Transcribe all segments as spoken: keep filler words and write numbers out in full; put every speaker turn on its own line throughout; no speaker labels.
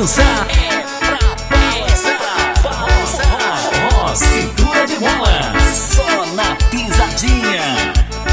dançar, é pra balançar. Forró, forró, cintura de bola, só na pisadinha.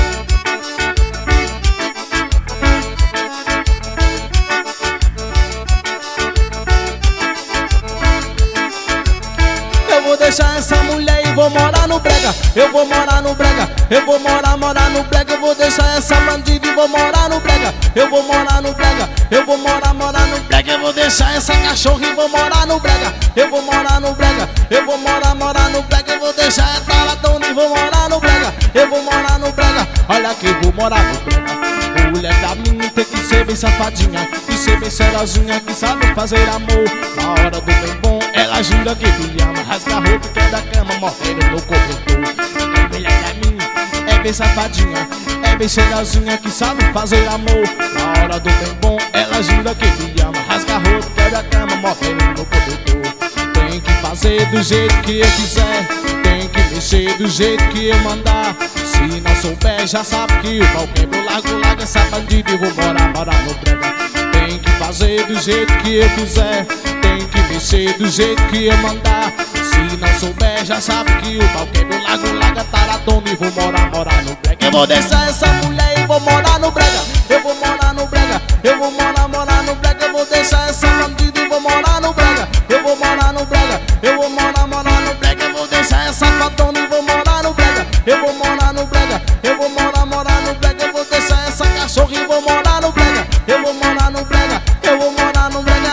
Eu vou deixar essa mulher e vou morar no brega. Eu vou morar no brega. Eu vou morar, morar no brega. Eu vou deixar essa bandida e vou morar no brega. Eu vou morar no brega. Eu vou morar, morar no brega. Eu vou deixar essa cachorra e vou morar no brega. Eu vou morar no brega. Eu vou morar, morar no brega. Eu vou deixar essa latona e vou morar no brega. Eu vou morar no brega. Olha que eu vou morar no brega. Mulher da minha tem que ser bem safadinha e ser bem cheirosinha, que sabe fazer amor. Na hora do bem bom, ela jura que me ama, rasga a roupa que é da cama, morrendo no cobertor. A mulher da minha é bem safadinha, é bem cheirosinha, que sabe fazer amor. Na hora do bem bom, ela jura que me ama, rasga a roupa que é da cama, morrendo no cobertor. Tem que fazer do jeito que eu quiser, tem que mexer do jeito que eu mandar. Se não souber, já sabe que o pau quebra. Eu largo, largo essa bandida e vou morar, morar no brega. Tem que fazer do jeito que eu quiser, tem que mexer do jeito que eu mandar. Se não souber, já sabe que o pau quebra. Eu largo, largo a taradona e vou morar, morar no brega. Eu vou deixar essa mulher e vou morar no brega. Eu vou morar no brega. Eu vou morar, morar no brega. Eu vou deixar essa bandida e vou morar no brega. Eu vou morar no brega. Eu vou morar, morar no brega. Eu vou deixar essa fatona e vou morar no brega. Eu vou morar no brega. Eu vou morar, morar no brega. Eu vou deixar essa cachorra e vou morar no brega. Eu vou morar no brega. Eu vou morar no brega.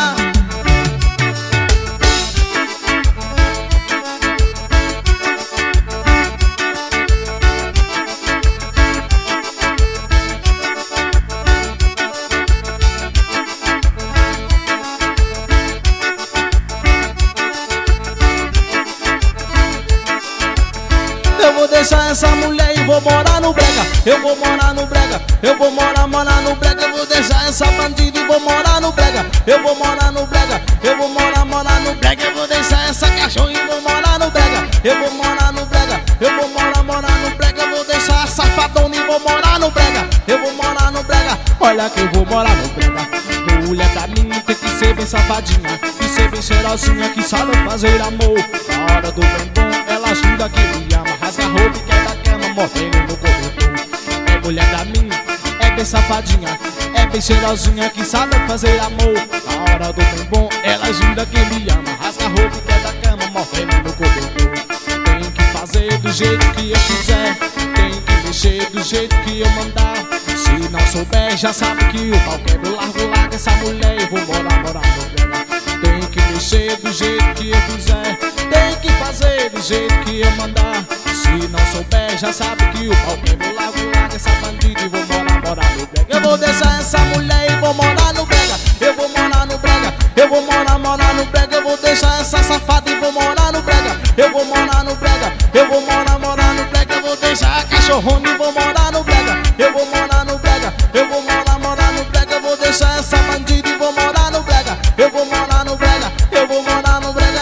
Eu vou deixar essa mulher e vou morar no brega. Eu vou morar no brega. Eu vou morar, morar no brega. Eu vou deixar essa bandida e vou morar no brega. Eu vou morar no brega. Eu vou morar, morar no brega. Eu vou deixar essa cachorra e vou morar no brega. Eu vou morar no brega. Eu vou morar, morar no brega. Eu vou deixar essa safadona e vou morar no brega. Eu vou morar no brega. Olha que eu vou morar no brega. Mulher da minha tem que ser bem safadinha e ser bem cheirosinha, que sabe fazer amor. Na hora do bem bom, ela jura que me ama, rasga a roupa e quer da cama, morrendo no cobertor. É mulher da minha, é bem safadinha, é bem cheirosinha, que sabe fazer amor. Na hora do bem bom, ela jura que me ama, rasga a roupa e quer da cama, morrendo no cobertor. Tem que fazer do jeito que eu quiser, tem que mexer do jeito que eu mandar. Se não souber, já sabe que o pau quebra. Eu largo, largo essa mulher e vou morar, morar no brega. Tem que mexer do jeito que eu quiser, tem que fazer do jeito que eu mandar. Se não souber, já sabe que o pau quebra. Eu largo, largo essa bandida e vou morar, morar no brega. Eu vou deixar essa mulher e vou morar no brega. Eu vou morar no brega. Eu vou morar, morar no brega. Eu vou deixar essa safada e vou morar no brega. Eu vou morar no brega. Eu vou morar, morar no brega. Eu vou deixar a cachorrona e vou morar no brega. Eu vou morar no brega. Eu vou morar, morar no brega. Eu vou deixar essa bandida e vou morar no brega. Eu vou morar no brega. Eu vou morar no brega.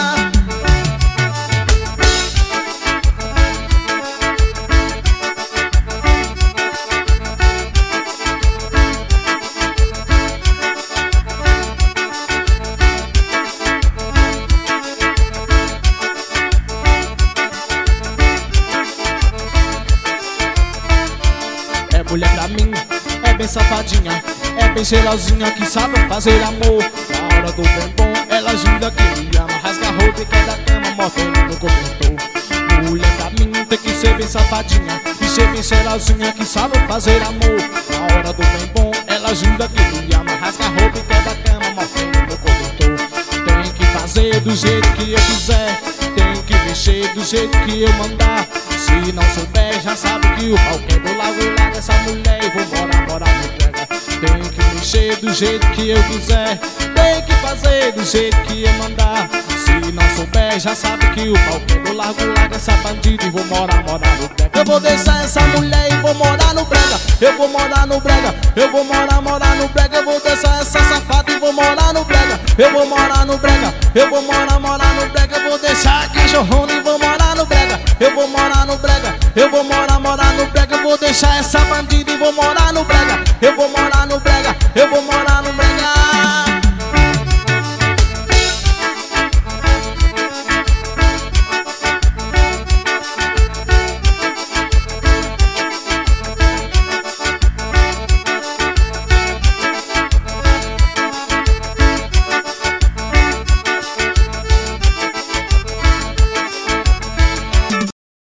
É mulher da minha, é bem safadinha, é bem cheirosinha, que sabe fazer amor. Na hora do bem bom, ela jura que me ama, rasga a roupa e quer da cama, morrendo no cobertor. Mulher da minha tem que ser bem safadinha e ser bem cheirosinha, que sabe fazer amor. Na hora do bem bom, ela jura que me ama, rasga a roupa e quer da cama, morrendo no cobertor. Tem que fazer do jeito que eu quiser, tem que mexer do jeito que eu mandar. Se não souber, já sabe que o pau quebra. Eu largo, largo essa mulher e vou morar, morar no brega. Tem que mexer do jeito que eu quiser, tem que fazer do jeito que eu mandar. Se não souber, já sabe que o pau quebra. Eu largo, largo essa bandida e vou morar, morar no brega. Eu vou deixar essa mulher e vou morar no brega. Eu vou morar no brega. Eu vou morar, morar no brega. Eu vou deixar essa safada e vou morar no brega. Eu vou morar no brega. Eu vou morar, morar no brega. Eu vou deixar a cachorrona e vou morar no brega. Eu vou morar no brega. Eu vou morar, morar no brega. Eu vou deixar essa bandida e vou morar no brega. Eu vou morar no brega. Eu vou